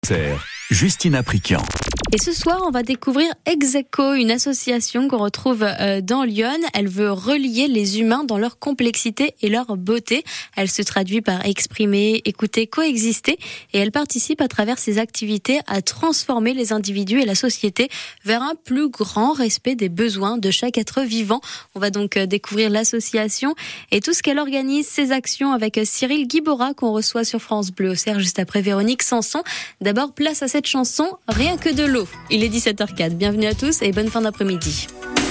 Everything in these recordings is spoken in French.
Justine Apriquian. Et ce soir, on va découvrir Execo, une association qu'on retrouve dans Lyon. Elle veut relier les humains dans leur complexité et leur beauté. Elle se traduit par exprimer, écouter, coexister. Et elle participe à travers ses activités à transformer les individus et la société vers un plus grand respect des besoins de chaque être vivant. On va donc découvrir l'association et tout ce qu'elle organise, ses actions avec Cyril Guibora qu'on reçoit sur France Bleu Auxerre juste après Véronique Sanson. D'abord, place à cette chanson, Rien que de l'eau. Il est 17h04. Bienvenue à tous et bonne fin d'après-midi.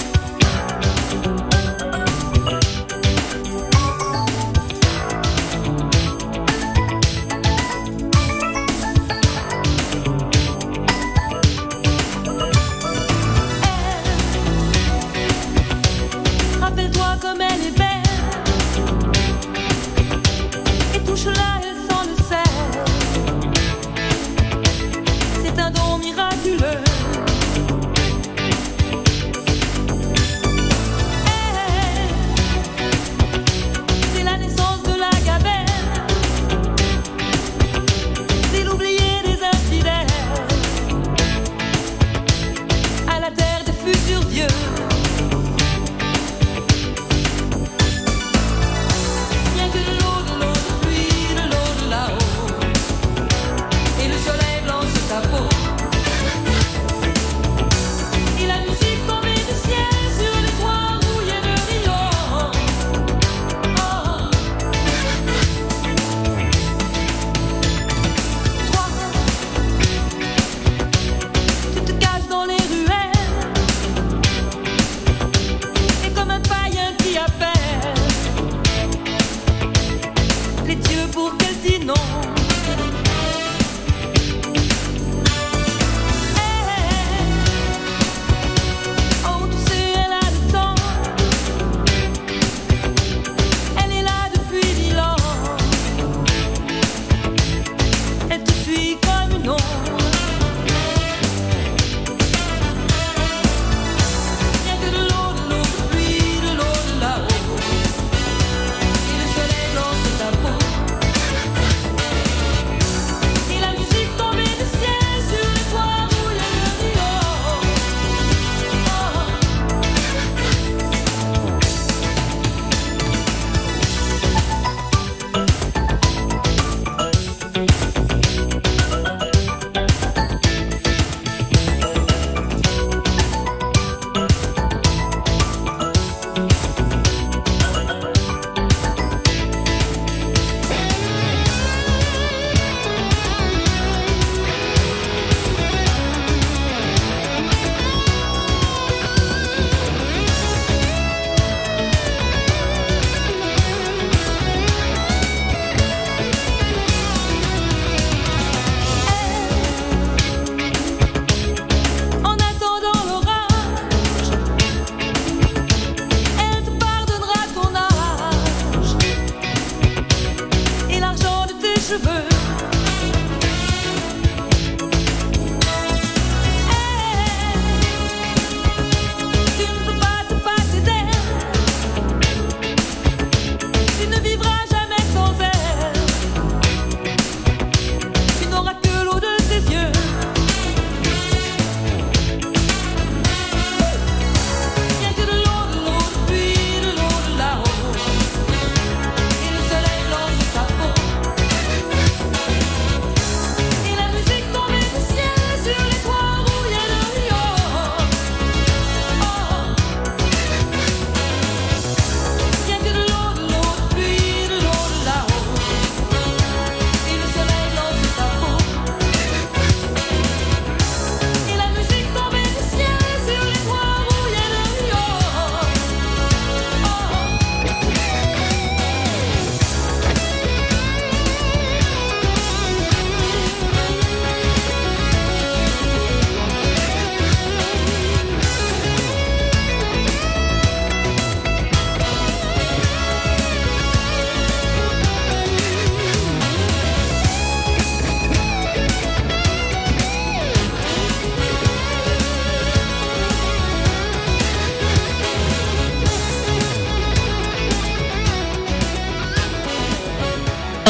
Rappelle-toi comme elle est belle et touche-la, elle sent le sel. C'est un don miraculeux.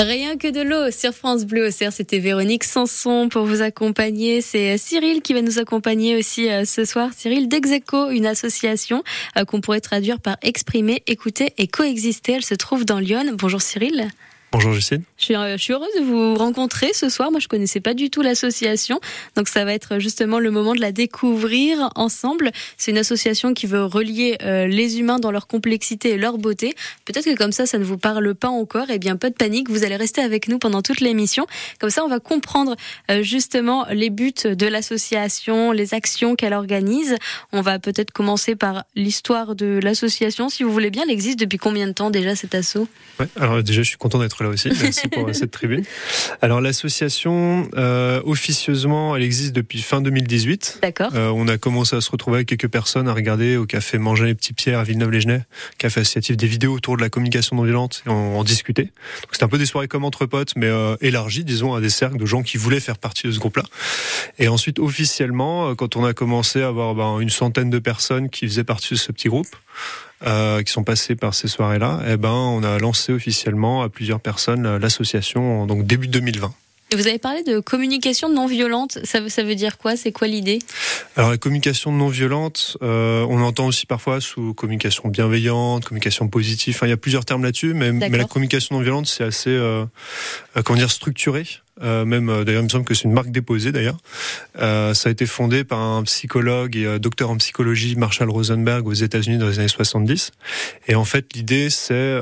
Rien que de l'eau sur France Bleu Auxerre, c'était Véronique Sanson pour vous accompagner. C'est Cyril qui va nous accompagner aussi ce soir. Cyril d'Execo, une association qu'on pourrait traduire par exprimer, écouter et coexister. Elle se trouve dans Lyon. Bonjour Cyril. Bonjour Justine. Je suis heureuse de vous rencontrer ce soir. Moi, je connaissais pas du tout l'association. Donc, ça va être justement le moment de la découvrir ensemble. C'est une association qui veut relier les humains dans leur complexité et leur beauté. Peut-être que comme ça ne vous parle pas encore. Eh bien, pas de panique. Vous allez rester avec nous pendant toute l'émission. Comme ça, on va comprendre justement les buts de l'association, les actions qu'elle organise. On va peut-être commencer par l'histoire de l'association. Si vous voulez bien, elle existe depuis combien de temps déjà, cet asso ? Ouais, alors déjà, je suis content d'être là aussi. Merci pour cette tribune. Alors l'association, officieusement, elle existe depuis fin 2018. D'accord. On a commencé à se retrouver avec quelques personnes à regarder au café Manger les Petits Pierres à Villeneuve-les-Genêts, café associatif, des vidéos autour de la communication non violente, et on en discutait. Donc c'était un peu des soirées comme entre potes, mais élargies, disons, à des cercles de gens qui voulaient faire partie de ce groupe-là. Et ensuite, officiellement, quand on a commencé à avoir une centaine de personnes qui faisaient partie de ce petit groupe, qui sont passés par ces soirées-là, on a lancé officiellement à plusieurs personnes l'association, donc début 2020. Et vous avez parlé de communication non violente. Ça veut dire quoi ? C'est quoi l'idée ? Alors la communication non violente, on entend aussi parfois sous communication bienveillante, communication positive. Enfin, il y a plusieurs termes là-dessus, mais la communication non violente, c'est assez, structuré. D'ailleurs, il me semble que c'est une marque déposée d'ailleurs. Ça a été fondé par un psychologue et docteur en psychologie, Marshall Rosenberg, aux États-Unis dans les années 70. Et en fait, l'idée, c'est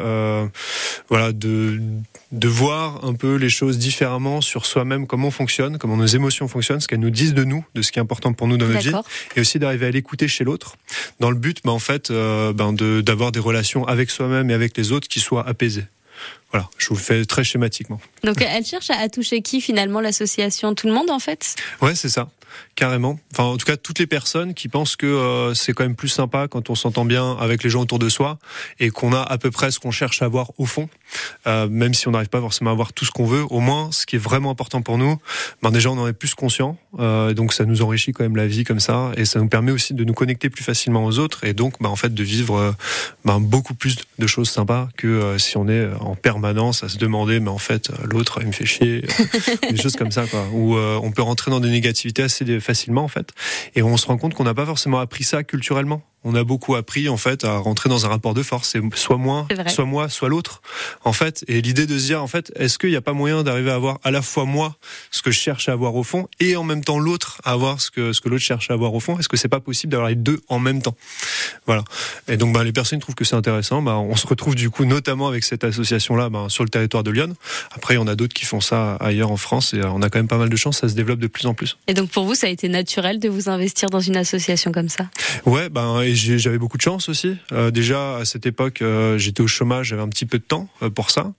de voir un peu les choses différemment sur soi-même, comment on fonctionne, comment nos émotions fonctionnent, ce qu'elles nous disent de nous, de ce qui est important pour nous dans notre vie, et aussi d'arriver à l'écouter chez l'autre, dans le but, d'avoir des relations avec soi-même et avec les autres qui soient apaisées. Voilà, je vous le fais très schématiquement. Donc elle cherche à toucher qui finalement, l'association ? Tout le monde en fait ? Ouais, c'est ça. Carrément. Enfin, en tout cas, toutes les personnes qui pensent que c'est quand même plus sympa quand on s'entend bien avec les gens autour de soi et qu'on a à peu près ce qu'on cherche à avoir au fond, même si on n'arrive pas forcément à avoir tout ce qu'on veut. Au moins, ce qui est vraiment important pour nous, déjà, on en est plus conscient. Donc, ça nous enrichit quand même la vie comme ça, et ça nous permet aussi de nous connecter plus facilement aux autres et donc, en fait, de vivre beaucoup plus de choses sympas que si on est en permanence à se demander, mais en fait, l'autre, il me fait chier, des choses comme ça, quoi. Où on peut rentrer dans des négativités assez facilement en fait, et on se rend compte qu'on n'a pas forcément appris ça culturellement. On a beaucoup appris en fait à rentrer dans un rapport de force, c'est soit moi, soit l'autre en fait, et l'idée de se dire en fait, est-ce qu'il n'y a pas moyen d'arriver à avoir à la fois moi ce que je cherche à avoir au fond et en même temps l'autre à avoir ce que l'autre cherche à avoir au fond. Est-ce que c'est pas possible d'avoir les deux en même temps? Voilà. Et donc les personnes trouvent que c'est intéressant. On se retrouve du coup notamment avec cette association là sur le territoire de Lyon. Après on a d'autres qui font ça ailleurs en France, et on a quand même pas mal de chance, ça se développe de plus en plus. Et donc pour vous ça a été naturel de vous investir dans une association comme ça? Ouais, et j'avais beaucoup de chance aussi. Déjà à cette époque, j'étais au chômage, j'avais un petit peu de temps pour ça.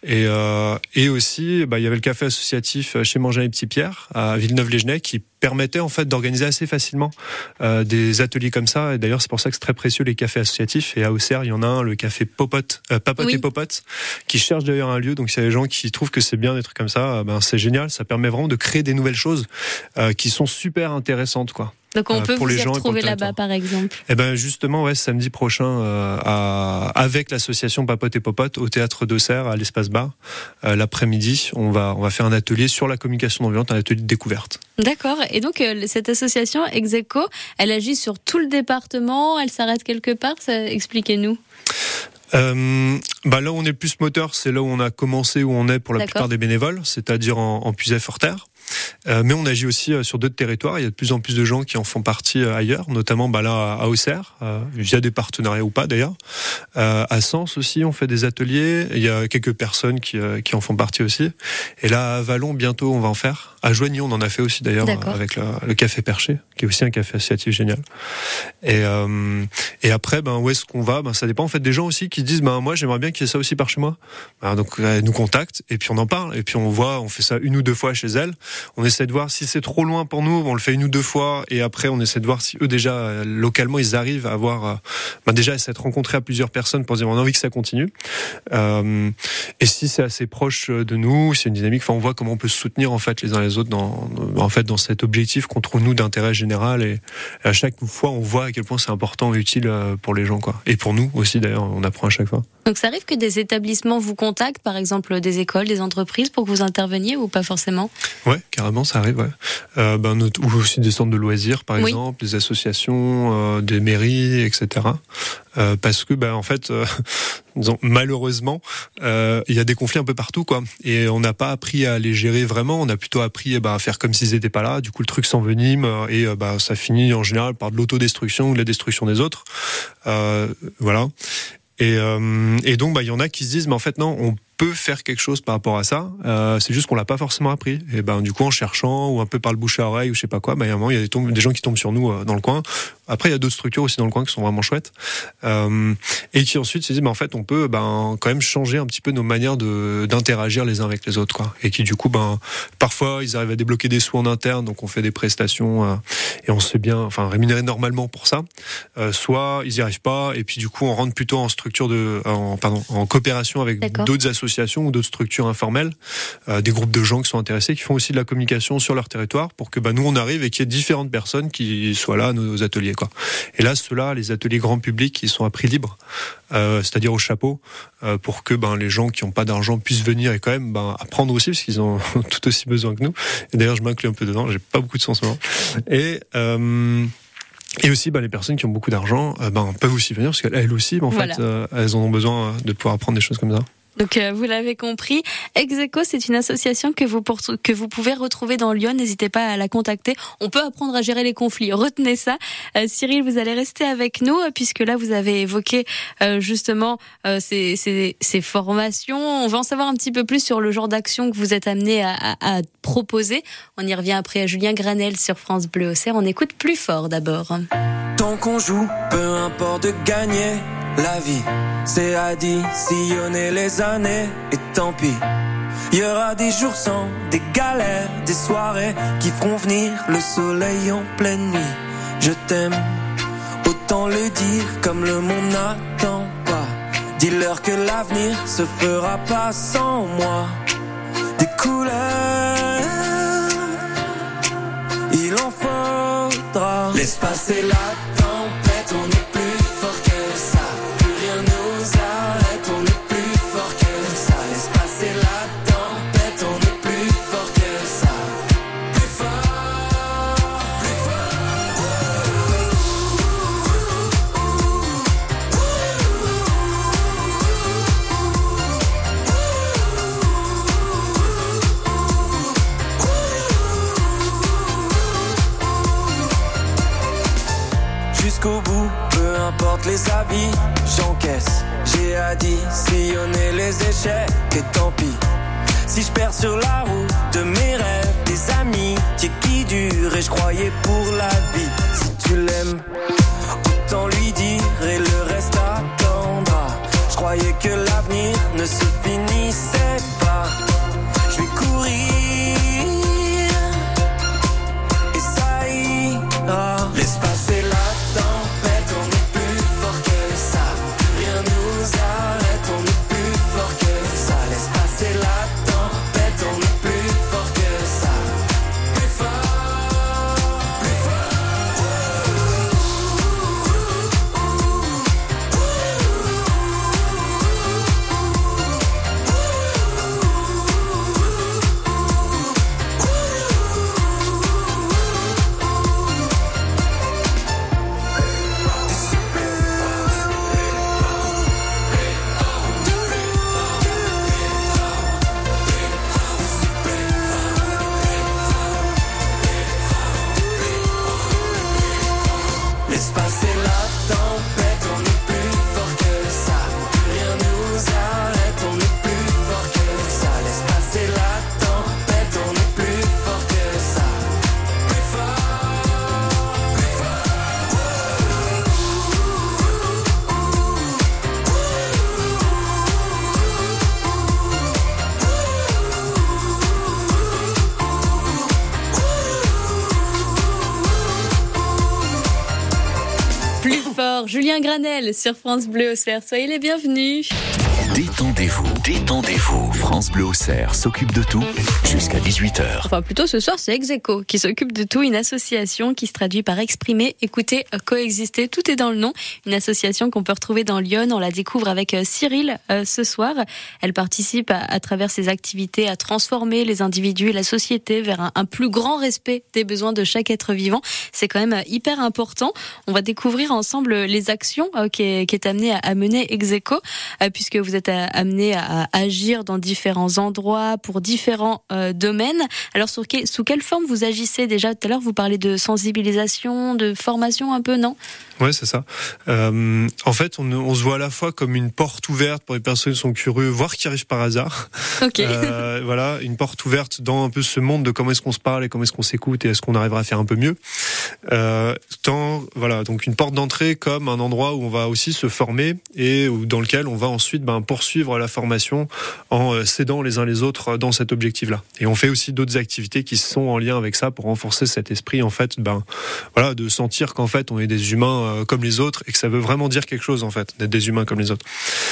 Et aussi, il y avait le café associatif chez Manger les Petits Pierres à Villeneuve-les-Genêts qui permettait en fait d'organiser assez facilement des ateliers comme ça. Et d'ailleurs, c'est pour ça que c'est très précieux les cafés associatifs. Et à Auxerre, il y en a un, le café Papote et Popote, qui cherche d'ailleurs un lieu. Donc s'il y a des gens qui trouvent que c'est bien des trucs comme ça, c'est génial. Ça permet vraiment de créer des nouvelles choses qui sont super intéressantes, quoi. Donc on peut vous y retrouver là-bas par exemple. Justement, samedi prochain, avec l'association Papote et Popote au théâtre d'Auxerre, à l'espace bar, l'après-midi, on va faire un atelier sur la communication non violente, un atelier de découverte. D'accord. Et donc cette association Execo, elle agit sur tout le département, elle s'arrête quelque part, expliquez-nous. Là où on est le plus moteur, c'est là où on a commencé, où on est pour la plupart des bénévoles, c'est-à-dire en Puisaye-Forterre. Mais on agit aussi sur d'autres territoires. Il y a de plus en plus de gens qui en font partie ailleurs, notamment là à Auxerre, via des partenariats ou pas d'ailleurs. À Sens aussi, on fait des ateliers. Il y a quelques personnes qui en font partie aussi. Et là, à Vallon, bientôt, on va en faire. À Joigny, on en a fait aussi d'ailleurs avec le Café Perché, qui est aussi un café associatif génial. Et après, où est-ce qu'on va? Ça dépend en fait des gens aussi qui disent, moi, j'aimerais bien qu'il y ait ça aussi par chez moi. Donc, elles nous contactent et puis on en parle. Et puis on fait ça 1 ou 2 fois chez elles. On essaie de voir si c'est trop loin pour nous, on le fait 1 ou 2 fois, et après on essaie de voir si eux déjà localement ils arrivent à avoir déjà à s'être rencontrés à plusieurs personnes pour dire on a envie que ça continue. Et si c'est assez proche de nous, c'est une dynamique. On voit comment on peut se soutenir en fait les uns les autres dans cet objectif qu'on trouve nous d'intérêt général. Et à chaque fois on voit à quel point c'est important et utile pour les gens, quoi. Et pour nous aussi d'ailleurs, on apprend à chaque fois. Donc ça arrive que des établissements vous contactent, par exemple des écoles, des entreprises, pour que vous interveniez ou pas forcément ? Ouais, carrément, ça arrive. Ouais. Ou aussi des centres de loisirs, par exemple, des associations, des mairies, etc. Parce que, en fait, disons, malheureusement, il y a des conflits un peu partout, quoi. Et on n'a pas appris à les gérer vraiment. On a plutôt appris à faire comme s'ils n'étaient pas là. Du coup, le truc s'envenime et ça finit en général par de l'autodestruction ou de la destruction des autres. Voilà. Et donc, il y en a qui se disent, mais en fait, non, on peut faire quelque chose par rapport à ça. C'est juste qu'on l'a pas forcément appris. Et du coup, en cherchant ou un peu par le bouche à oreille ou je sais pas quoi, il y a un moment, il y a des gens qui tombent sur nous dans le coin. Après, il y a d'autres structures aussi dans le coin qui sont vraiment chouettes et qui ensuite se disent, en fait, on peut quand même changer un petit peu nos manières d'interagir les uns avec les autres, quoi. Et qui du coup, parfois, ils arrivent à débloquer des sous en interne, donc on fait des prestations et on se fait bien, rémunérer normalement pour ça. Soit ils y arrivent pas et puis du coup, on rentre plutôt en structure en coopération avec d'autres associations ou d'autres structures informelles, des groupes de gens qui sont intéressés, qui font aussi de la communication sur leur territoire pour que nous on arrive et qu'il y ait différentes personnes qui soient là à nos ateliers, quoi. Et là, ceux-là, les ateliers grand public, ils sont à prix libre, c'est-à-dire au chapeau, pour que les gens qui n'ont pas d'argent puissent venir et quand même apprendre aussi, parce qu'ils ont tout aussi besoin que nous. Et d'ailleurs, je m'inclus un peu dedans, j'ai pas beaucoup de sens maintenant. Et aussi, les personnes qui ont beaucoup d'argent, peuvent aussi venir parce qu'elles aussi, fait, elles en ont besoin de pouvoir apprendre des choses comme ça. Donc vous l'avez compris, Execo, c'est une association que vous pouvez retrouver dans Lyon. N'hésitez pas à la contacter. On peut apprendre à gérer les conflits. Retenez ça. Cyril, vous allez rester avec nous puisque là vous avez évoqué justement ces formations. On va en savoir un petit peu plus sur le genre d'action que vous êtes amené à proposer. On y revient après à Julien Granel sur France Bleu Auxerre. On écoute Plus fort d'abord. Tant qu'on joue, peu importe de gagner. La vie, c'est à sillonner les années, et tant pis. Il y aura des jours sans, des galères, des soirées qui feront venir le soleil en pleine nuit. Je t'aime, autant le dire comme le monde n'attend pas. Dis-leur que l'avenir se fera pas sans moi. Des couleurs, il en faudra. Laisse passer la tempête, on est plus fort que ça. Jusqu'au bout, peu importe les avis, j'encaisse. J'ai sillonner les échecs, et tant pis. Si je perds sur la route de mes rêves, des amis qui durent et je croyais pour la vie. Si tu l'aimes, autant lui dire et le reste attendra. Je croyais que l'avenir ne se finissait pas. Je vais courir et ça ira. Laisse passer la tempête, on est plus fort que ça. Rien nous arrête, on est plus fort que ça. Laisse passer la tempête, on est plus fort que ça. Plus fort, plus fort. Laisse passer la tempête, on est plus fort que ça. Rien nous arrête, on est plus fort que ça. Laisse passer la tempête, on est plus fort que ça. Plus fort, plus Plus fort, Julien Granel sur France Bleu Auxerre. Soyez les bienvenus. Détendez-vous. France Bleu Auxerre s'occupe de tout jusqu'à 18h. Enfin, plutôt ce soir, c'est Execo qui s'occupe de tout, une association qui se traduit par exprimer, écouter, coexister. Tout est dans le nom. Une association qu'on peut retrouver dans Lyon. On la découvre avec Cyril ce soir. Elle participe à travers ses activités à transformer les individus et la société vers un plus grand respect des besoins de chaque être vivant. C'est quand même hyper important. On va découvrir ensemble les actions qui est amené à mener Execo, puisque vous êtes amené à agir dans différents endroits pour différents domaines. Alors sous quelle forme vous agissez déjà? Tout à l'heure vous parlez de sensibilisation, de formation un peu, non? Ouais, c'est ça. En fait, on se voit à la fois comme une porte ouverte pour les personnes qui sont curieux, voire qui arrivent par hasard. Ok. Voilà, une porte ouverte dans un peu ce monde de comment est-ce qu'on se parle et comment est-ce qu'on s'écoute et est-ce qu'on arrivera à faire un peu mieux. Voilà, donc une porte d'entrée comme un endroit où on va aussi se former et dans lequel on va ensuite poursuivre la formation en s'aidant les uns les autres dans cet objectif-là. Et on fait aussi d'autres activités qui sont en lien avec ça pour renforcer cet esprit, en fait, voilà, de sentir qu'en fait on est des humains comme les autres et que ça veut vraiment dire quelque chose, en fait, d'être des humains comme les autres.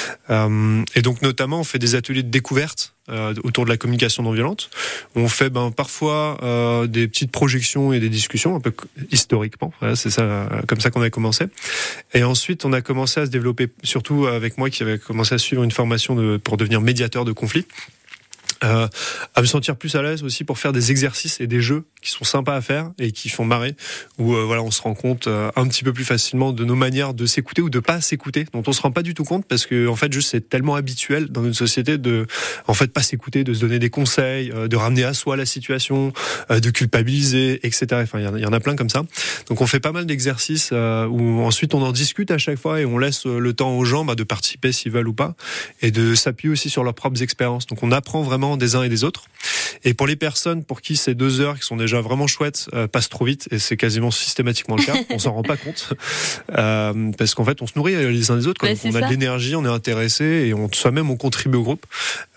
Et donc notamment on fait des ateliers de découverte autour de la communication non violente. On fait parfois des petites projections et des discussions un peu historiquement. Voilà, c'est ça, comme ça qu'on a commencé. Et ensuite, on a commencé à se développer, surtout avec moi qui avait commencé à suivre une formation pour devenir médiateur de conflits. À me sentir plus à l'aise aussi pour faire des exercices et des jeux qui sont sympas à faire et qui font marrer, où voilà, on se rend compte un petit peu plus facilement de nos manières de s'écouter ou de pas s'écouter, dont on se rend pas du tout compte parce que en fait juste c'est tellement habituel dans notre société de en fait pas s'écouter, de se donner des conseils, de ramener à soi la situation, de culpabiliser, etc. Enfin il y en a plein comme ça. Donc on fait pas mal d'exercices où ensuite on en discute à chaque fois et on laisse le temps aux gens de participer s'ils veulent ou pas et de s'appuyer aussi sur leurs propres expériences. Donc on apprend vraiment des uns et des autres. Et pour les personnes pour qui ces 2 heures qui sont déjà vraiment chouettes passent trop vite, et c'est quasiment systématiquement le cas, on s'en rend pas compte parce qu'en fait on se nourrit les uns des autres, donc on a de l'énergie, on est intéressé et soi-même on contribue au groupe.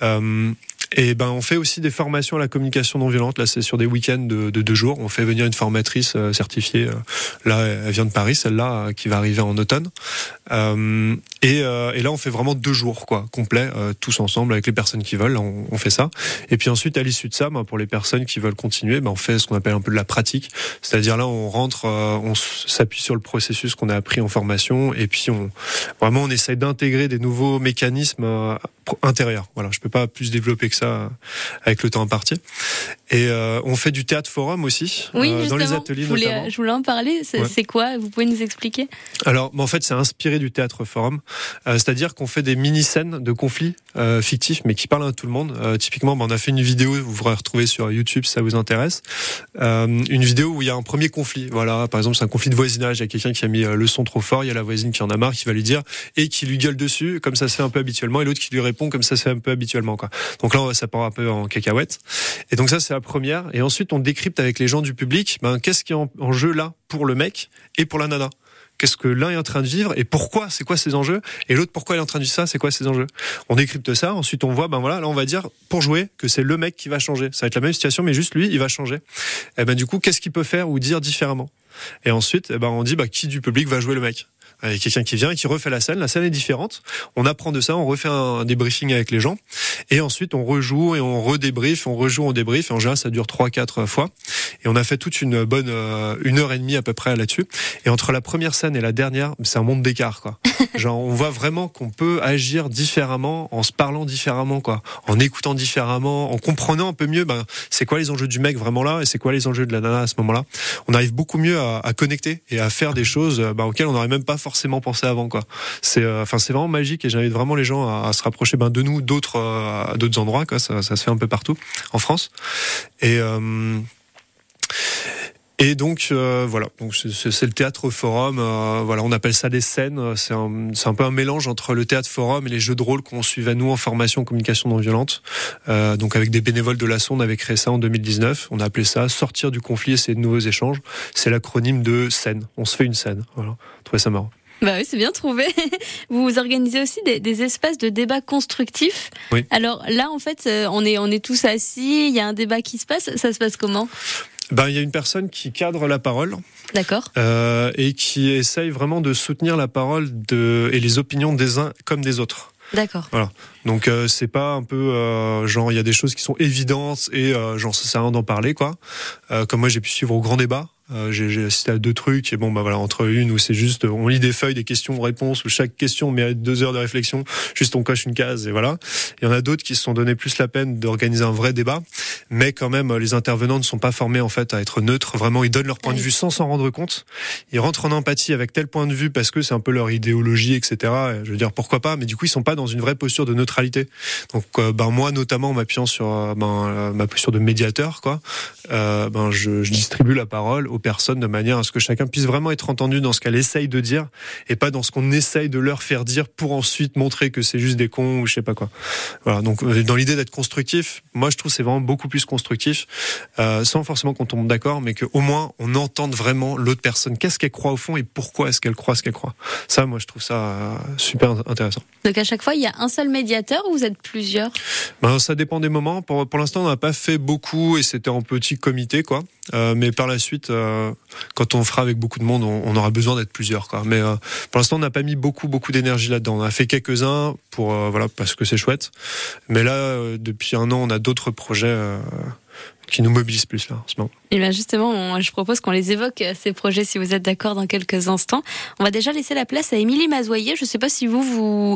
Et on fait aussi des formations à la communication non violente. Là, c'est sur des week-ends de 2 jours. On fait venir une formatrice certifiée. Là, elle vient de Paris, celle-là, qui va arriver en automne. Et là, on fait vraiment 2 jours, complets, tous ensemble avec les personnes qui veulent. On fait ça. Et puis ensuite, à l'issue de ça, pour les personnes qui veulent continuer, on fait ce qu'on appelle un peu de la pratique. C'est-à-dire là, on rentre, on s'appuie sur le processus qu'on a appris en formation, et puis on essaye d'intégrer des nouveaux mécanismes intérieurs. Voilà, je peux pas plus développer que ça avec le temps imparti. Et on fait du théâtre forum aussi, dans les ateliers notamment. Je voulais en parler. C'est quoi? Vous pouvez nous expliquer? Alors, en fait, c'est inspiré du théâtre forum. C'est-à-dire qu'on fait des mini-scènes de conflits fictifs, mais qui parlent à tout le monde. Typiquement, on a fait une vidéo, vous pourrez retrouver sur YouTube si ça vous intéresse. Une vidéo où il y a un premier conflit. Voilà, par exemple, c'est un conflit de voisinage. Il y a quelqu'un qui a mis le son trop fort, il y a la voisine qui en a marre, qui va lui dire, et qui lui gueule dessus, comme ça se fait un peu habituellement, et l'autre qui lui répond comme ça se fait un peu habituellement, Donc là, ça part un peu en cacahuète. Et donc ça, c'est la première. Et ensuite, on décrypte avec les gens du public, qu'est-ce qui est en jeu là pour le mec et pour la nana. Qu'est-ce que l'un est en train de vivre et pourquoi, c'est quoi ses enjeux, et l'autre pourquoi il est en train de vivre ça, c'est quoi ses enjeux. On décrypte ça, ensuite on voit, là on va dire, pour jouer, que c'est le mec qui va changer. Ça va être la même situation, mais juste lui, il va changer. Et du coup, qu'est-ce qu'il peut faire ou dire différemment. Et ensuite, on dit, qui du public va jouer le mec. Il y a quelqu'un qui vient et qui refait la scène est différente, on apprend de ça, on refait un débriefing avec les gens, et ensuite on rejoue et on redébriefe, on rejoue, on débriefe, et en général ça dure 3-4 fois, et on a fait toute une bonne 1h30 à peu près là-dessus, et entre la première scène et la dernière, c'est un monde d'écart, Genre on voit vraiment qu'on peut agir différemment, en se parlant différemment, en écoutant différemment, en comprenant un peu mieux c'est quoi les enjeux du mec vraiment là, et c'est quoi les enjeux de la nana à ce moment-là. On arrive beaucoup mieux à connecter et à faire des choses auxquelles on n'aurait même pas forcément pensé avant, C'est vraiment magique, et j'invite vraiment les gens à se rapprocher de nous, d'autres endroits, ça se fait un peu partout en France. Et donc voilà, donc c'est le théâtre forum. On appelle ça des scènes. C'est un peu un mélange entre le théâtre forum et les jeux de rôle qu'on suivait nous en formation en communication non violente. Donc avec des bénévoles de l'ASSO, on avait créé ça en 2019. On a appelé ça sortir du conflit et c'est de nouveaux échanges. C'est l'acronyme de scène. On se fait une scène. Voilà, je trouvais ça marrant. Oui, c'est bien trouvé. Vous organisez aussi des espaces de débat constructifs. Oui. Alors là, en fait, on est tous assis, il y a un débat qui se passe. Ça se passe comment ? Il y a une personne qui cadre la parole. D'accord. Et qui essaye vraiment de soutenir la parole et les opinions des uns comme des autres. D'accord. Voilà. Donc c'est pas un peu genre il y a des choses qui sont évidentes et genre ça sert à rien d'en parler quoi. Comme moi j'ai pu suivre au grand débat. J'ai assisté à 2 trucs et bon bah voilà, entre une où c'est juste on lit des feuilles, des questions-réponses où chaque question mérite 2 heures de réflexion, juste on coche une case et voilà. Il y en a d'autres qui se sont donné plus la peine d'organiser un vrai débat, mais quand même les intervenants ne sont pas formés en fait à être neutres. Vraiment ils donnent leur point de vue sans s'en rendre compte. Ils rentrent en empathie avec tel point de vue parce que c'est un peu leur idéologie etc. Et je veux dire pourquoi pas, mais du coup ils sont pas dans une vraie posture de neutralité. Donc moi notamment en m'appuyant sur ma posture de médiateur quoi, je distribue la parole aux personnes de manière à ce que chacun puisse vraiment être entendu dans ce qu'elle essaye de dire et pas dans ce qu'on essaye de leur faire dire pour ensuite montrer que c'est juste des cons ou je sais pas quoi. Voilà, donc dans l'idée d'être constructif, moi je trouve que c'est vraiment beaucoup plus constructif, sans forcément qu'on tombe d'accord, mais qu'au moins on entende vraiment l'autre personne, qu'est-ce qu'elle croit au fond et pourquoi est-ce qu'elle croit ce qu'elle croit. Ça, moi je trouve ça super intéressant. Donc à chaque fois, il y a un seul médiateur ou vous êtes plusieurs ? Ça dépend des moments. Pour l'instant, on n'a pas fait beaucoup et c'était en petit comité, quoi. Mais par la suite, quand on fera avec beaucoup de monde, on aura besoin d'être plusieurs, quoi. Mais pour l'instant, on n'a pas mis beaucoup d'énergie là-dedans. On a fait quelques-uns pour parce que c'est chouette. Mais là, depuis un an, on a d'autres projets qui nous mobilisent plus là en ce moment. Et bien justement, je propose qu'on les évoque, ces projets, si vous êtes d'accord, dans quelques instants. On va déjà laisser la place à Émilie Mazoyer. Je ne sais pas si vous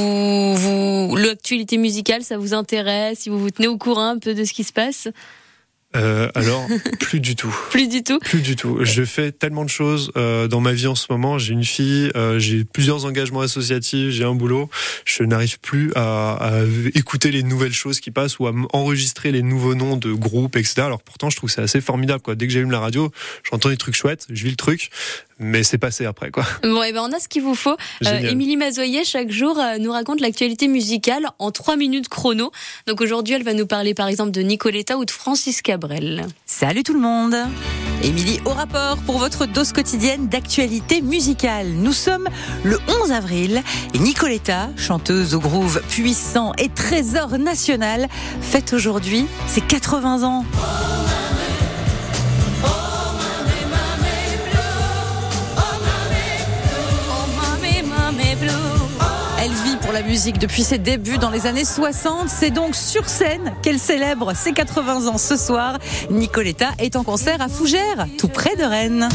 l'actualité musicale, ça vous intéresse, si vous vous tenez au courant un peu de ce qui se passe. Alors, plus du tout. Plus du tout. Plus du tout. Je fais tellement de choses dans ma vie en ce moment. J'ai une fille, j'ai plusieurs engagements associatifs, j'ai un boulot. Je n'arrive plus à écouter les nouvelles choses qui passent ou à enregistrer les nouveaux noms de groupes, etc. Alors pourtant, je trouve que c'est assez formidable, quoi. Dès que j'allume la radio, j'entends des trucs chouettes, je vis le truc. Mais c'est passé après, quoi. Bon, et on a ce qu'il vous faut. Émilie Mazoyer, chaque jour, nous raconte l'actualité musicale en 3 minutes chrono. Donc aujourd'hui, elle va nous parler, par exemple, de Nicoletta ou de Francis Cabrel. Salut tout le monde. Émilie au rapport pour votre dose quotidienne d'actualité musicale. Nous sommes le 11 avril et Nicoletta, chanteuse au groove puissant et trésor national, fête aujourd'hui ses 80 ans. Elle vit pour la musique depuis ses débuts dans les années 60. C'est donc sur scène qu'elle célèbre ses 80 ans ce soir. Nicoletta est en concert à Fougères, tout près de Rennes.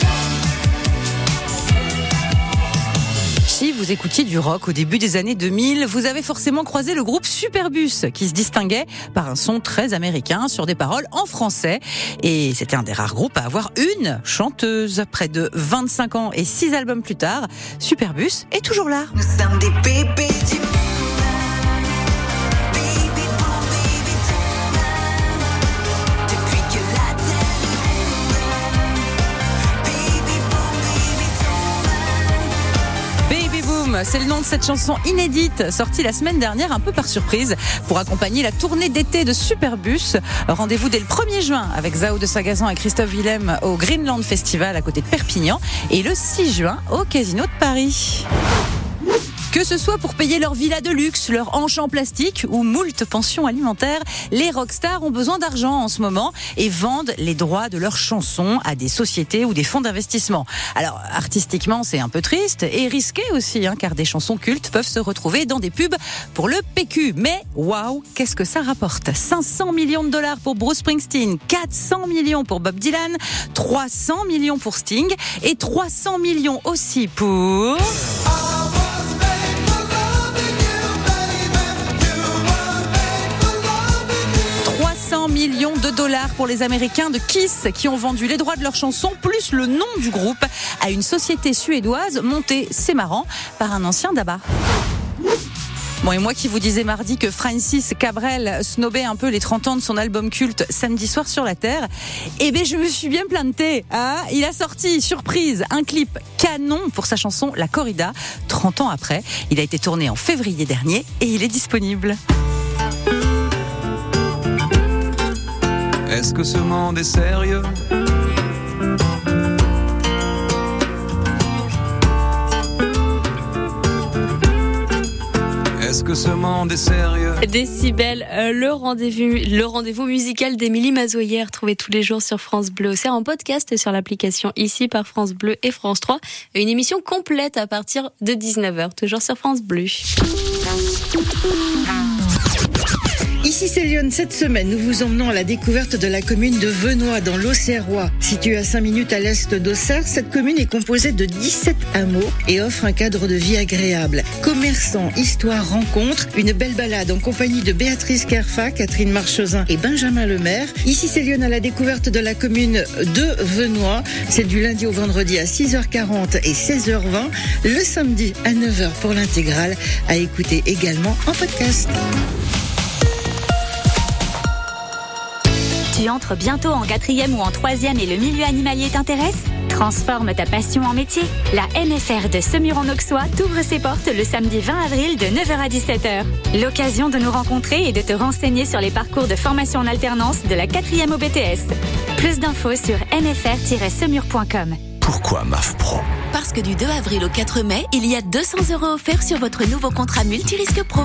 Si vous écoutiez du rock au début des années 2000, vous avez forcément croisé le groupe Superbus, qui se distinguait par un son très américain sur des paroles en français. Et c'était un des rares groupes à avoir une chanteuse. Près de 25 ans et 6 albums plus tard, Superbus est toujours là. Nous sommes des bébés du C'est le nom de cette chanson inédite, sortie la semaine dernière un peu par surprise, pour accompagner la tournée d'été de Superbus. Rendez-vous dès le 1er juin avec Zao de Sagazan et Christophe Willem au Greenland Festival à côté de Perpignan, et le 6 juin au Casino de Paris. Que ce soit pour payer leur villa de luxe, leur hanche en plastique ou moult pensions alimentaires, les rockstars ont besoin d'argent en ce moment et vendent les droits de leurs chansons à des sociétés ou des fonds d'investissement. Alors, artistiquement, c'est un peu triste et risqué aussi, car des chansons cultes peuvent se retrouver dans des pubs pour le PQ. Mais waouh, qu'est-ce que ça rapporte ? 500 millions de dollars pour Bruce Springsteen, 400 millions pour Bob Dylan, 300 millions pour Sting et 300 millions aussi pour... 300 millions de dollars pour les Américains de Kiss qui ont vendu les droits de leur chanson plus le nom du groupe à une société suédoise montée, c'est marrant, par un ancien d'ABBA. Bon, et moi qui vous disais mardi que Francis Cabrel snobait un peu les 30 ans de son album culte Samedi soir sur la Terre, eh bien je me suis bien plantée. Il a sorti, surprise, un clip canon pour sa chanson La Corrida. 30 ans après, il a été tourné en février dernier et il est disponible. Est-ce que ce monde est sérieux ? Est-ce que ce monde est sérieux ? Décibel, le rendez-vous musical d'Émilie Mazoyer, retrouvé tous les jours sur France Bleu. C'est en podcast sur l'application ici par France Bleu et France 3. Une émission complète à partir de 19h, toujours sur France Bleu. Ici c'est Lyon. Cette semaine, nous vous emmenons à la découverte de la commune de Venoy dans l'Auxerrois. Située à 5 minutes à l'est d'Auxerre, cette commune est composée de 17 hameaux et offre un cadre de vie agréable. Commerçants, histoire, rencontres, une belle balade en compagnie de Béatrice Kerfa, Catherine Marchesin et Benjamin Lemaire. Ici c'est Lyon à la découverte de la commune de Venoy. C'est du lundi au vendredi à 6h40 et 16h20. Le samedi à 9h pour l'intégrale. À écouter également en podcast. Tu entres bientôt en 4e ou en 3e et le milieu animalier t'intéresse ? Transforme ta passion en métier. La MFR de Semur-en-Auxois t'ouvre ses portes le samedi 20 avril de 9h à 17h. L'occasion de nous rencontrer et de te renseigner sur les parcours de formation en alternance de la 4e au BTS. Plus d'infos sur mfr-semur.com. Pourquoi MAF Pro ? Parce que du 2 avril au 4 mai, il y a 200 € offerts sur votre nouveau contrat multirisque pro.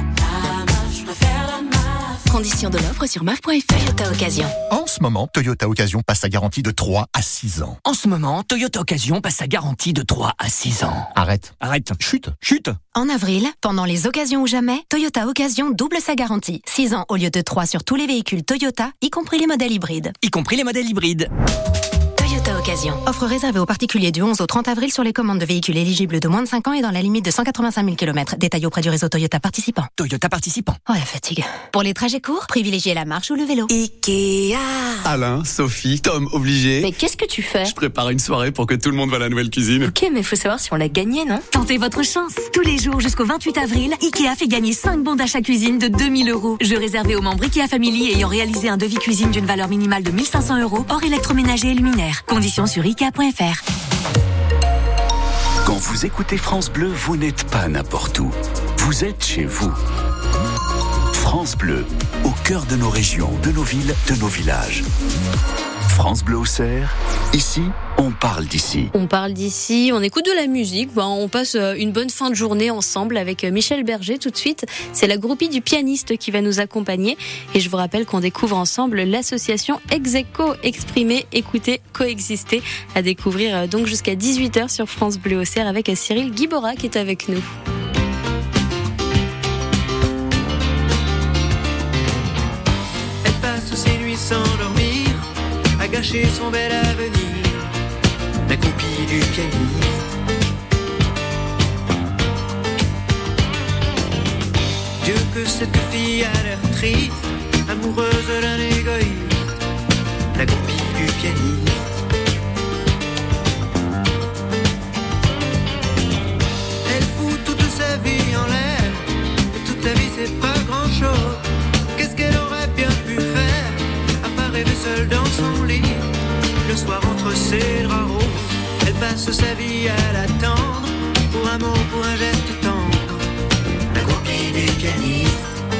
Conditions de l'offre sur maf.fr. Toyota Occasion. En ce moment, Toyota Occasion passe sa garantie de 3 à 6 ans. En ce moment, Toyota Occasion passe sa garantie de 3 à 6 ans. Arrête. Chute. En avril, pendant les occasions ou jamais, Toyota Occasion double sa garantie. 6 ans au lieu de 3 sur tous les véhicules Toyota, y compris les modèles hybrides. Toyota Occasion. Offre réservée aux particuliers du 11 au 30 avril sur les commandes de véhicules éligibles de moins de 5 ans et dans la limite de 185 000 km. Détail auprès du réseau Toyota participant. Oh la fatigue. Pour les trajets courts, privilégiez la marche ou le vélo. Ikea. Alain, Sophie, Tom, obligé. Mais qu'est-ce que tu fais ? Je prépare une soirée pour que tout le monde voit la nouvelle cuisine. Ok, mais faut savoir si on l'a gagné, non ? Tentez votre chance. Tous les jours jusqu'au 28 avril, Ikea fait gagner 5 bons d'achat cuisine de 2 000 €. Jeu réservé aux membres Ikea Family ayant réalisé un devis cuisine d'une valeur minimale de 1 500 €, hors électroménager et luminaire. Conditions sur Ikea.fr. Quand vous écoutez France Bleu, vous n'êtes pas n'importe où. Vous êtes chez vous. France Bleu, au cœur de nos régions, de nos villes, de nos villages. France Bleu Auxerre, ici, on parle d'ici. On parle d'ici, on écoute de la musique, on passe une bonne fin de journée ensemble avec Michel Berger tout de suite. C'est la groupie du pianiste qui va nous accompagner et je vous rappelle qu'on découvre ensemble l'association Execo, exprimer, écouter, coexister, à découvrir donc jusqu'à 18h sur France Bleu Auxerre avec Cyril Guibora qui est avec nous. Elle passe ses nuits sans dormir, à gâcher son bel avenir. La groupie du pianiste. Dieu que cette fille a l'air triste, amoureuse d'un égoïste. La groupie du pianiste. Elle fout toute sa vie en l'air, et toute sa vie c'est pas grand chose. Qu'est-ce qu'elle aurait bien pu faire, à part rêver seule dans son lit, le soir entre ses draps roses. Elle passe sa vie à l'attendre, pour un mot, pour un geste tendre. La groupie du pianiste.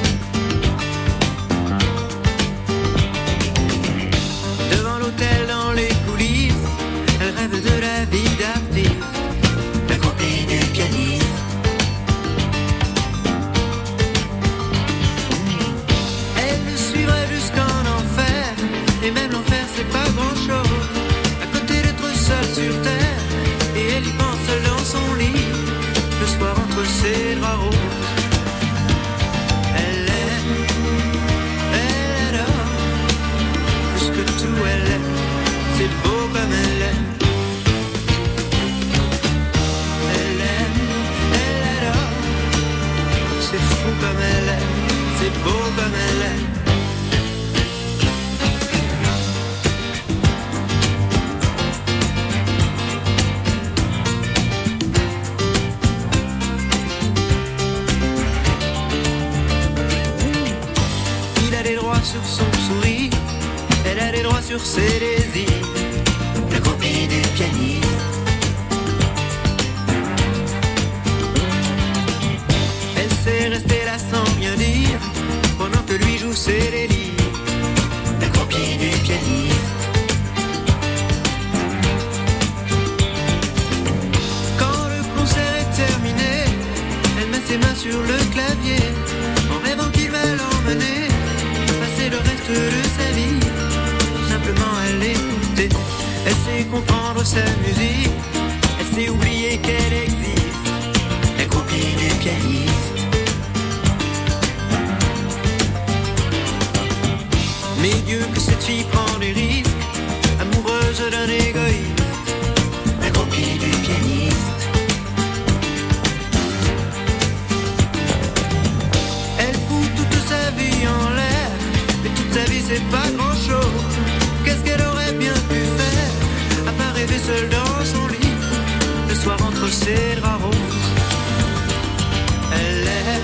Devant l'hôtel, dans les coulisses, elle rêve de la vie d'artiste. La groupie du pianiste. Elle le suivrait jusqu'en enfer, et même l'enfer c'est pas grand chose. À côté d'être seule sur terre, et elle y pense seule dans son lit, le soir entre ses draps roses. Elle aime, elle adore, plus que tout elle aime, c'est beau comme elle aime. Elle aime, elle adore, c'est fou comme elle aime, c'est beau comme elle aime. Sur son sourire, elle a des droits sur ses désirs. La groupie du pianiste. Elle sait rester là sans rien dire, pendant que lui joue ses délires. La groupie du pianiste. Quand le concert est terminé, elle met ses mains sur le clavier, en rêvant qu'il va l'emmener le reste de sa vie, simplement à l'écouter. Elle sait comprendre sa musique, elle sait oublier qu'elle existe. La groupie du pianiste. Mais Dieu que cette fille prend des risques, amoureuse d'un égoïste, la groupie du pianiste. Elle fout toute sa vie en l'air, mais toute sa vie c'est pas grand chose. Qu'est-ce qu'elle aurait bien pu faire, à part rêver seule dans son lit, le soir entre ses draps roses. Elle est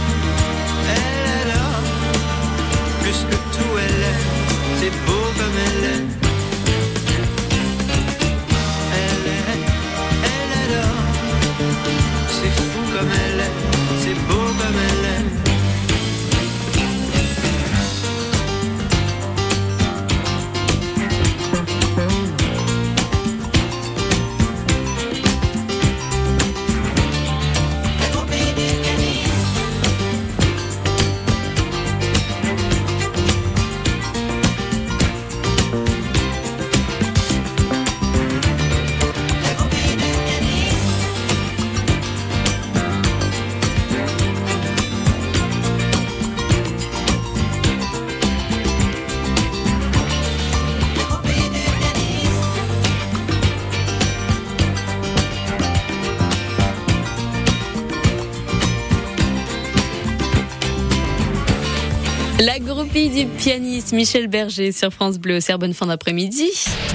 là, plus que tout elle est, c'est beau comme elle est. Elle est là, c'est fou comme elle est, c'est beau comme elle est. La groupie du pianiste Michel Berger sur France Bleu Auxerre. Bonne fin d'après-midi.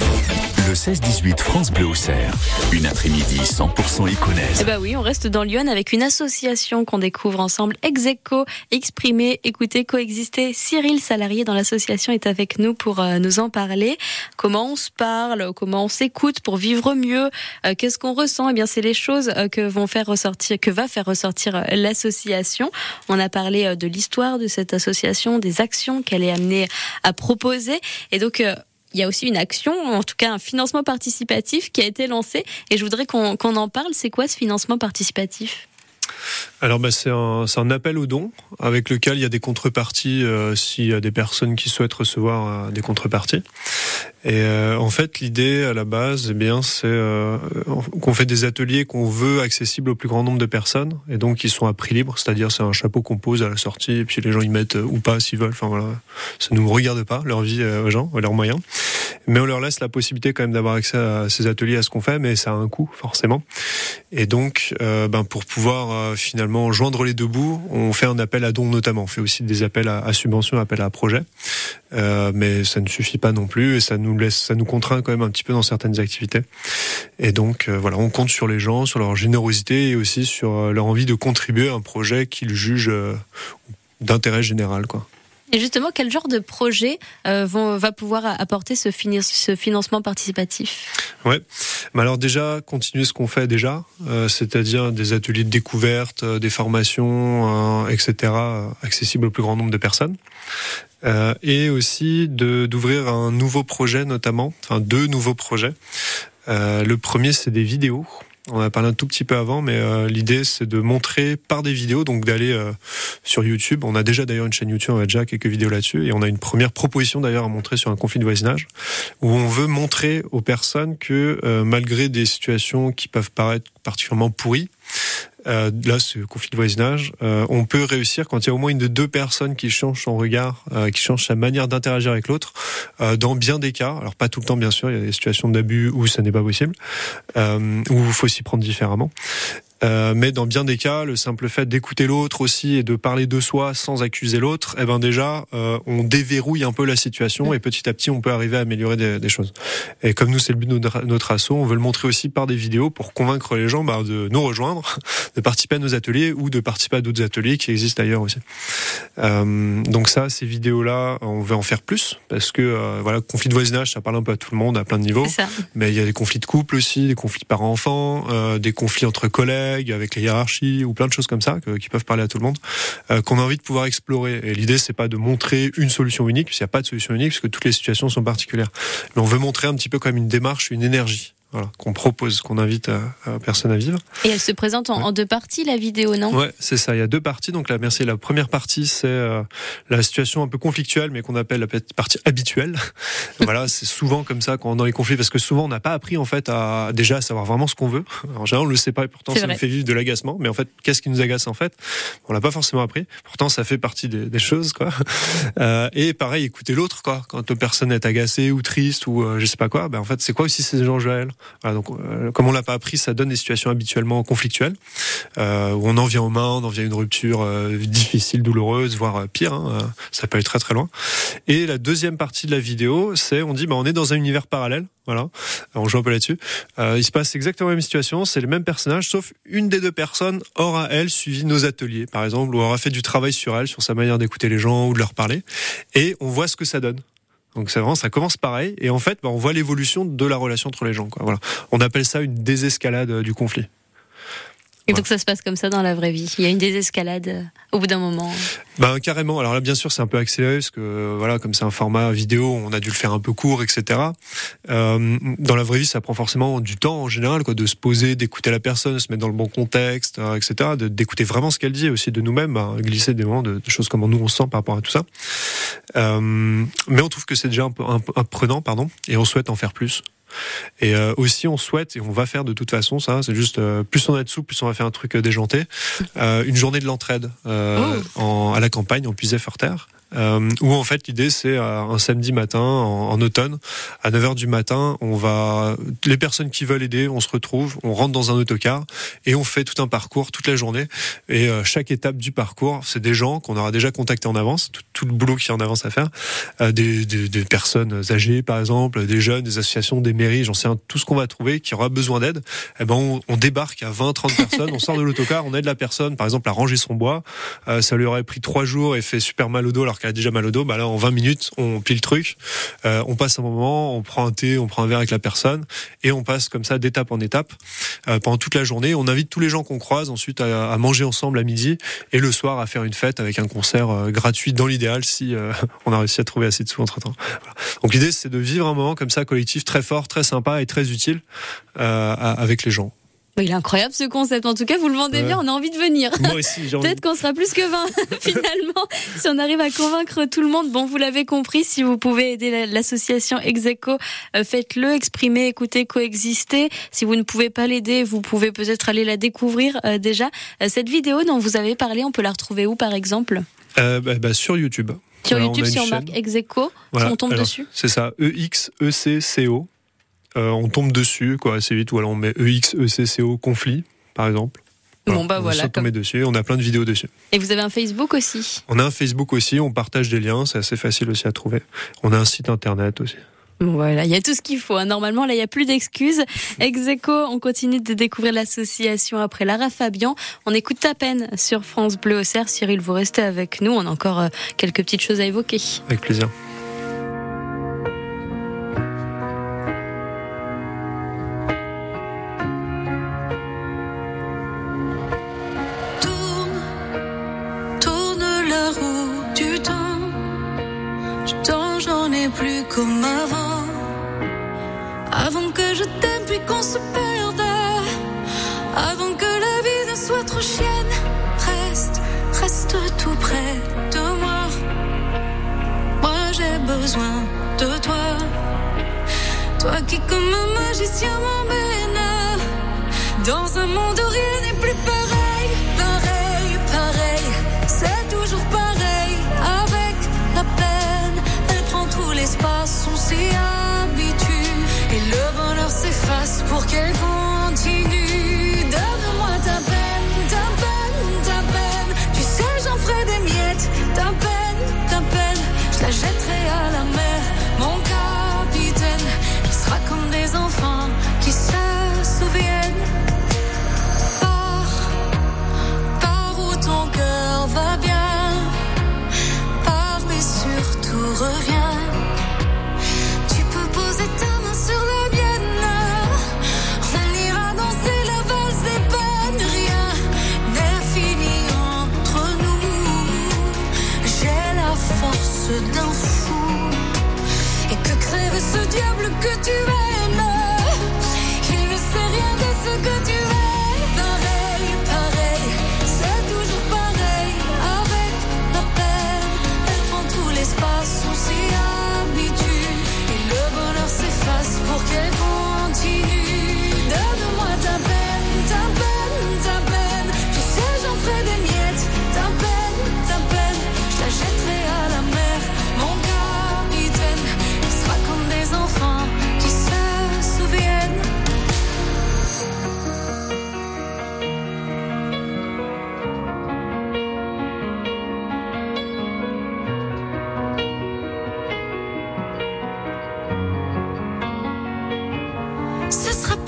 Le 16-18 France Bleu Auxerre. Une après-midi 100% iconaise. Eh ben oui, on reste dans Lyon avec une association qu'on découvre ensemble. Execo, exprimer, écouter, coexister. Cyril, salarié dans l'association, est avec nous pour nous en parler. Comment on se parle, comment on s'écoute pour vivre mieux, qu'est-ce qu'on ressent? Eh bien, c'est les choses que va faire ressortir l'association. On a parlé de l'histoire de cette association, des actions qu'elle est amenée à proposer. Et donc, il y a aussi une action, en tout cas un financement participatif qui a été lancé. Et je voudrais qu'on en parle. C'est quoi ce financement participatif ? Alors c'est un appel aux dons avec lequel il y a des contreparties s'il y a des personnes qui souhaitent recevoir des contreparties. Et en fait l'idée à la base c'est qu'on fait des ateliers qu'on veut accessibles au plus grand nombre de personnes et donc ils sont à prix libre, c'est-à-dire c'est un chapeau qu'on pose à la sortie et puis les gens y mettent ou pas s'ils veulent. Enfin voilà, ça nous regarde pas leur vie aux gens, leurs moyens. Mais on leur laisse la possibilité quand même d'avoir accès à ces ateliers, à ce qu'on fait, mais ça a un coût forcément. Et donc pour pouvoir finalement joindre les deux bouts, on fait un appel à dons notamment. On fait aussi des appels à subventions, appels à projets, mais ça ne suffit pas non plus et ça nous contraint quand même un petit peu dans certaines activités. Et donc on compte sur les gens, sur leur générosité et aussi sur leur envie de contribuer à un projet qu'ils jugent d'intérêt général, quoi. Et justement, quel genre de projet va pouvoir apporter ce financement participatif ? Ouais. Mais alors déjà, continuer ce qu'on fait déjà, c'est-à-dire des ateliers de découverte, des formations, etc., accessibles au plus grand nombre de personnes. Et aussi d'ouvrir un nouveau projet notamment, enfin 2 nouveaux projets. Le premier, c'est des vidéos. On a parlé un tout petit peu avant, mais l'idée c'est de montrer par des vidéos, donc d'aller sur YouTube. On a déjà d'ailleurs une chaîne YouTube, on a déjà quelques vidéos là-dessus, et on a une première proposition d'ailleurs à montrer sur un conflit de voisinage, où on veut montrer aux personnes que malgré des situations qui peuvent paraître particulièrement pourries, là, ce conflit de voisinage, on peut réussir quand il y a au moins une de 2 personnes qui changent son regard, qui changent sa manière d'interagir avec l'autre, dans bien des cas. Alors pas tout le temps, bien sûr, il y a des situations d'abus où ça n'est pas possible, où il faut s'y prendre différemment. Mais dans bien des cas, le simple fait d'écouter l'autre aussi et de parler de soi sans accuser l'autre, déjà, on déverrouille un peu la situation et petit à petit, on peut arriver à améliorer des choses. Et comme nous, c'est le but de notre asso, on veut le montrer aussi par des vidéos pour convaincre les gens de nous rejoindre, de participer à nos ateliers ou de participer à d'autres ateliers qui existent ailleurs aussi. Donc ça, ces vidéos-là, on veut en faire plus parce que conflit de voisinage, ça parle un peu à tout le monde à plein de niveaux. Mais il y a des conflits de couple aussi, des conflits parents-enfants, des conflits entre collègues, avec les hiérarchies ou plein de choses comme ça qui peuvent parler à tout le monde, qu'on a envie de pouvoir explorer. Et l'idée, c'est pas de montrer une solution unique, parce qu'il n'y a pas de solution unique, parce que toutes les situations sont particulières. Mais on veut montrer un petit peu comme une démarche, une énergie. Voilà, qu'on propose, qu'on invite à personne à vivre. Et elle se présente en 2 parties, la vidéo, non ? Ouais, c'est ça. Il y a 2 parties. Donc la première partie, c'est la situation un peu conflictuelle, mais qu'on appelle la partie habituelle. Voilà, c'est souvent comme ça quand on est dans les conflits, parce que souvent on n'a pas appris en fait à savoir vraiment ce qu'on veut. En général, on le sait pas, et pourtant ça nous fait vivre de l'agacement. Mais en fait, qu'est-ce qui nous agace en fait ? On l'a pas forcément appris. Pourtant, ça fait partie des choses, quoi. Et pareil, écouter l'autre, quoi. Quand la personne est agacée ou triste ou je sais pas quoi, en fait, c'est quoi aussi ces enjeux à elle ? Voilà, donc, comme on l'a pas appris, ça donne des situations habituellement conflictuelles, où on en vient aux mains, on en vient à une rupture difficile, douloureuse, voire pire. Ça peut aller très très loin. Et la deuxième partie de la vidéo, c'est on dit, on est dans un univers parallèle. Voilà, on joue un peu là-dessus. Il se passe exactement la même situation, c'est les mêmes personnages, sauf une des 2 personnes aura, elle, suivi nos ateliers, par exemple, ou aura fait du travail sur elle, sur sa manière d'écouter les gens ou de leur parler. Et on voit ce que ça donne. Donc c'est vraiment, ça commence pareil, et en fait, on voit l'évolution de la relation entre les gens, quoi. Voilà. On appelle ça une désescalade du conflit. Et donc ça se passe comme ça dans la vraie vie. Il y a une désescalade au bout d'un moment. Carrément. Alors là, bien sûr, c'est un peu accéléré parce que voilà, comme c'est un format vidéo, on a dû le faire un peu court, etc. Dans la vraie vie, ça prend forcément du temps en général, quoi, de se poser, d'écouter la personne, de se mettre dans le bon contexte, etc. D'écouter vraiment ce qu'elle dit, aussi de nous-mêmes, glisser des moments de choses comment nous on se sent par rapport à tout ça. Mais on trouve que c'est déjà un peu prenant, et on souhaite en faire plus. Et aussi on souhaite, et on va faire de toute façon ça, c'est juste plus on est dessous, plus on va faire un truc déjanté, une journée de l'entraide à la campagne en Puisay-Forterre, où en fait l'idée c'est un samedi matin en automne à 9h du matin, les personnes qui veulent aider, on se retrouve, on rentre dans un autocar et on fait tout un parcours toute la journée, et chaque étape du parcours c'est des gens qu'on aura déjà contactés en avance, tout le boulot qui est en avance à faire, des personnes âgées par exemple, des jeunes, des associations, des mairies, j'en sais rien, tout ce qu'on va trouver qui aura besoin d'aide, on débarque à 20-30 personnes, on sort de l'autocar, on aide la personne par exemple à ranger son bois, ça lui aurait pris 3 jours et fait super mal au dos alors qu'elle a déjà mal au dos, là en 20 minutes on plie le truc, on passe un moment, on prend un thé, on prend un verre avec la personne et on passe comme ça d'étape en étape pendant toute la journée. On invite tous les gens qu'on croise ensuite à manger ensemble à midi et le soir à faire une fête avec un concert gratuit dans l'idéal si on a réussi à trouver assez de sous entre temps. Voilà. Donc l'idée c'est de vivre un moment comme ça collectif très fort, très sympa et très utile avec les gens. Il est incroyable ce concept, en tout cas vous le vendez bien, on a envie de venir. Moi aussi, j'ai envie. Peut-être qu'on sera plus que 20 finalement, si on arrive à convaincre tout le monde. Bon, vous l'avez compris, si vous pouvez aider l'association Execo, faites-le, exprimez, écoutez, coexister. Si vous ne pouvez pas l'aider, vous pouvez peut-être aller la découvrir déjà. Cette vidéo dont vous avez parlé, on peut la retrouver où par exemple ? Sur YouTube. Sur YouTube, si on marque Execo, on tombe dessus. C'est ça, EXECCO. On tombe dessus assez vite, ou alors on met EXECCO conflit par exemple. Voilà. On met dessus, on a plein de vidéos dessus. Et vous avez un Facebook aussi ? On a un Facebook aussi, on partage des liens, c'est assez facile aussi à trouver. On a un site internet aussi. Voilà, il y a tout ce qu'il faut. Normalement, là, il n'y a plus d'excuses. Execo, on continue de découvrir l'association après Lara Fabian. On écoute Ta peine sur France Bleu Auxerre. Cyril, vous restez avec nous. On a encore quelques petites choses à évoquer. Avec plaisir. Plus comme avant que je t'aime puis qu'on se perde, avant que la vie ne soit trop chienne. Reste tout près de moi. Moi j'ai besoin de toi, toi qui comme un magicien m'emmène dans un monde où rien n'est plus pareil, c'est toujours pareil avec la peine. Tout l'espace, on s'y habitue et le bonheur s'efface pour qu'elle continue. Donne-moi ta peine. Tu sais, j'en ferai des miettes. Ta peine, je la jetterai à la mer. Mon capitaine, il sera comme des enfants qui se souviennent.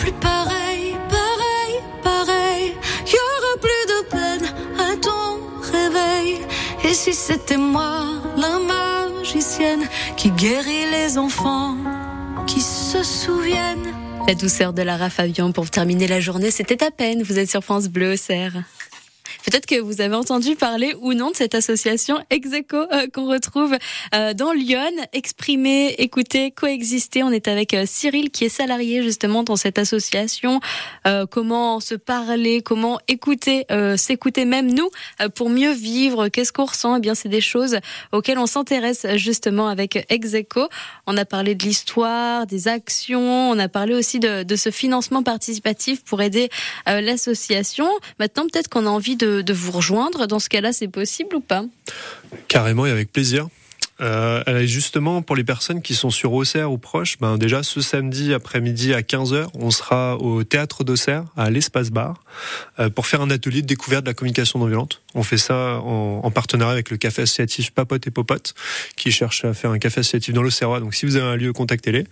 plus pareil, pareil, pareil. Y aura plus de peine à ton réveil. Et si c'était moi, la magicienne, qui guérit les enfants, qui se souviennent. La douceur de Lara Fabian pour terminer la journée, c'était à peine. Vous êtes sur France Bleu Auxerre. Peut-être que vous avez entendu parler ou non de cette association Execo qu'on retrouve dans Lyon. Exprimer, écouter, coexister. On est avec Cyril qui est salarié justement dans cette association. Comment se parler, comment écouter, s'écouter même nous pour mieux vivre. Qu'est-ce qu'on ressent ? Eh bien, c'est des choses auxquelles on s'intéresse justement avec Execo. On a parlé de l'histoire, des actions. On a parlé aussi de ce financement participatif pour aider l'association. Maintenant, peut-être qu'on a envie de vous rejoindre. Dans ce cas-là, c'est possible ou pas ? Carrément et avec plaisir. Justement, pour les personnes qui sont sur Auxerre ou proches, déjà ce samedi après-midi à 15h, on sera au Théâtre d'Auxerre, à l'Espace Bar, pour faire un atelier de découverte de la communication non violente. On fait ça en partenariat avec le café associatif Papote et Popote, qui cherche à faire un café associatif dans l'Auxerrois. Donc si vous avez un lieu, contactez-les.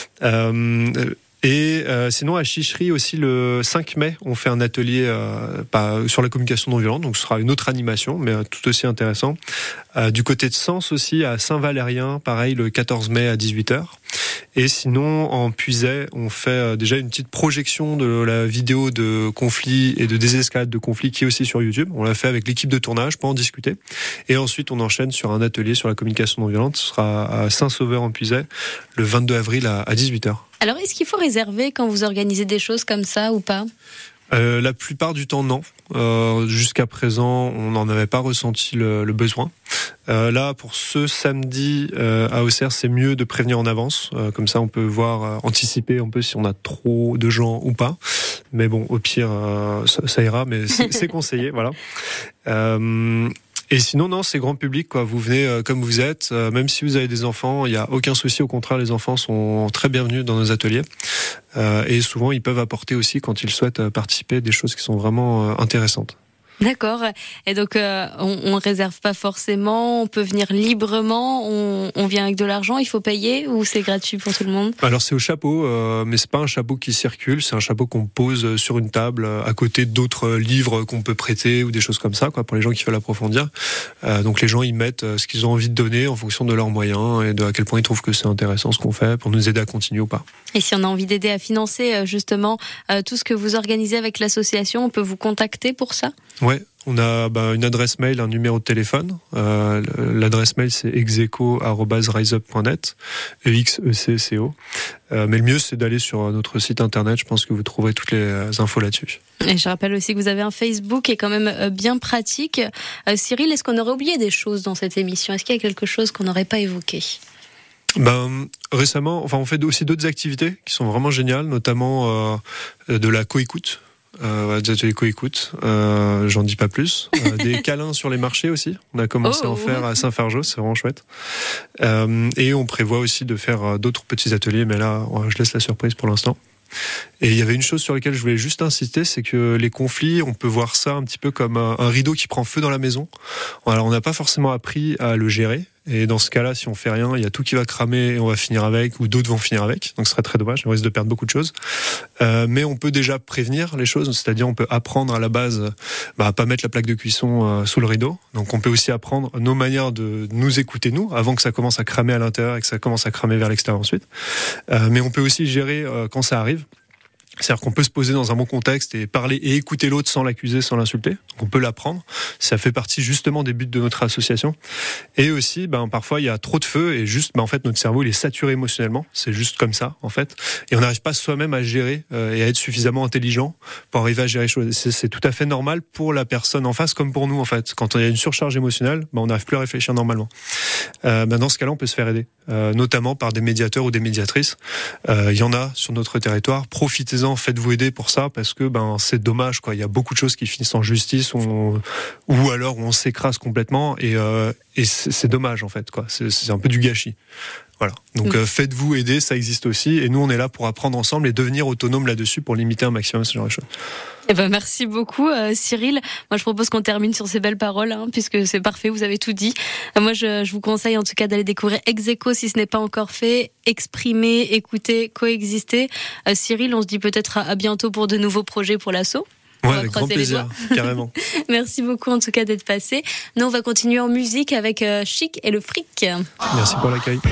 Sinon à Chicherie aussi le 5 mai on fait un atelier sur la communication non violente, donc ce sera une autre animation mais tout aussi intéressant. Du côté de Sens aussi à Saint-Valérien, pareil le 14 mai à 18h. Et sinon en Puisaye on fait déjà une petite projection de la vidéo de conflit et de désescalade de conflit qui est aussi sur YouTube. On l'a fait avec l'équipe de tournage pour en discuter. Et ensuite on enchaîne sur un atelier sur la communication non violente. Ce sera à Saint-Sauveur en Puisaye le 22 avril à 18h. Alors, est-ce qu'il faut réserver quand vous organisez des choses comme ça ou pas ? La plupart du temps, non. Jusqu'à présent, on n'en avait pas ressenti le besoin. Là, pour ce samedi à Auxerre, c'est mieux de prévenir en avance. Comme ça, on peut anticiper un peu si on a trop de gens ou pas. Mais bon, au pire, ça ira, mais c'est conseillé, voilà. Et sinon, non, c'est grand public, quoi. Vous venez comme vous êtes, même si vous avez des enfants, il n'y a aucun souci. Au contraire, les enfants sont très bienvenus dans nos ateliers. Et souvent, ils peuvent apporter aussi, quand ils souhaitent participer, des choses qui sont vraiment intéressantes. D'accord. Et donc, on réserve pas forcément, on peut venir librement, on vient avec de l'argent, il faut payer ou c'est gratuit pour tout le monde ? Alors, c'est au chapeau, mais c'est pas un chapeau qui circule, c'est un chapeau qu'on pose sur une table à côté d'autres livres qu'on peut prêter ou des choses comme ça, quoi, pour les gens qui veulent approfondir. Donc, les gens, ils mettent ce qu'ils ont envie de donner en fonction de leurs moyens et de à quel point ils trouvent que c'est intéressant ce qu'on fait pour nous aider à continuer ou pas. Et si on a envie d'aider à financer justement tout ce que vous organisez avec l'association, on peut vous contacter pour ça ? Ouais, on a une adresse mail, un numéro de téléphone. L'adresse mail c'est execo@riseup.net, EXECCO. Mais le mieux c'est d'aller sur notre site internet. Je pense que vous trouverez toutes les infos là-dessus. Et je rappelle aussi que vous avez un Facebook qui est quand même bien pratique. Cyril, est-ce qu'on aurait oublié des choses dans cette émission ? Est-ce qu'il y a quelque chose qu'on n'aurait pas évoqué ? Récemment, on fait aussi d'autres activités qui sont vraiment géniales, notamment de la coécoute. Des ateliers coécoute, j'en dis pas plus. Des câlins sur les marchés aussi. On a commencé à en faire à Saint-Fargeau, c'est vraiment chouette. Et on prévoit aussi de faire d'autres petits ateliers, mais là, je laisse la surprise pour l'instant. Et il y avait une chose sur laquelle je voulais juste insister, c'est que les conflits, on peut voir ça un petit peu comme un rideau qui prend feu dans la maison. Alors, on n'a pas forcément appris à le gérer. Et dans ce cas-là, si on fait rien, il y a tout qui va cramer et on va finir avec, ou d'autres vont finir avec. Donc ce serait très dommage, on risque de perdre beaucoup de choses. Mais on peut déjà prévenir les choses, c'est-à-dire on peut apprendre à la base à pas mettre la plaque de cuisson sous le rideau. Donc on peut aussi apprendre nos manières de nous écouter, nous, avant que ça commence à cramer à l'intérieur et que ça commence à cramer vers l'extérieur ensuite. Mais on peut aussi gérer quand ça arrive. C'est-à-dire qu'on peut se poser dans un bon contexte et parler et écouter l'autre sans l'accuser, sans l'insulter. Donc on peut l'apprendre. Ça fait partie justement des buts de notre association. Et aussi, parfois il y a trop de feu et juste, en fait, notre cerveau il est saturé émotionnellement. C'est juste comme ça, en fait. Et on n'arrive pas soi-même à gérer et à être suffisamment intelligent pour arriver à gérer les choses. C'est tout à fait normal pour la personne en face comme pour nous, en fait. Quand il y a une surcharge émotionnelle, on n'arrive plus à réfléchir normalement. Dans ce cas-là, on peut se faire aider, notamment par des médiateurs ou des médiatrices. Il y en a sur notre territoire. Profitez-en. Faites-vous aider pour ça parce que c'est dommage, quoi. Il y a beaucoup de choses qui finissent en justice ou alors on s'écrase complètement et c'est dommage en fait, quoi. C'est un peu du gâchis. Voilà. Donc faites-vous aider, ça existe aussi. Et nous, on est là pour apprendre ensemble et devenir autonome là-dessus pour limiter un maximum ce genre de choses. Eh ben, merci beaucoup, Cyril. Moi, je propose qu'on termine sur ces belles paroles, puisque c'est parfait, vous avez tout dit. Moi, je vous conseille en tout cas d'aller découvrir Execo si ce n'est pas encore fait. Exprimer, écouter, coexister. Cyril, on se dit peut-être à bientôt pour de nouveaux projets pour l'asso. Ouais, avec grand plaisir, carrément. Merci beaucoup en tout cas d'être passé. Nous, on va continuer en musique avec Chic et le Fric. Merci pour l'accueil.